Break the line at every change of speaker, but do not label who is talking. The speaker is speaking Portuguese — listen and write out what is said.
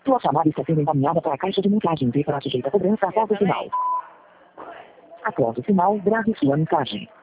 Sua chamada está sendo encaminhada para a caixa de mensagens e para sujeita a cobrança após o sinal. Após o sinal, grave sua mensagem.